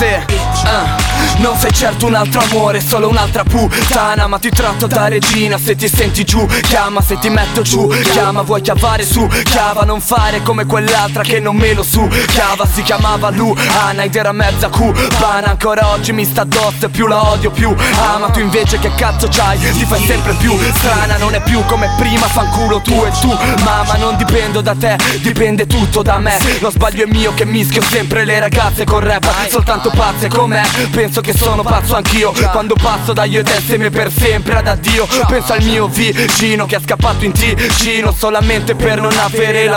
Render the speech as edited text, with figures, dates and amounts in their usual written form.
se non sei certo un altro amore, solo un'altra puttana, ma ti tratto da regina. Se ti senti giù, chiama, se ti metto giù, chiama. Vuoi chiavare su, chiava, non fare come quell'altra che non me lo su chiava. Si chiamava Luana ed era mezza cubana. Ancora oggi mi sta addosso e più la odio più ama. Tu invece che cazzo c'hai? Ti fai sempre più strana. Non è più come prima, fanculo tu e tu mamma. Non dipendo da te, dipende tutto da me. Lo sbaglio è mio che mischio sempre le ragazze con rap. Soltanto pazze com'è, penso che sono pazzo anch'io. Quando passo da io ed insieme per sempre ad addio. Penso al mio vicino che è scappato in Ticino solamente per non avere la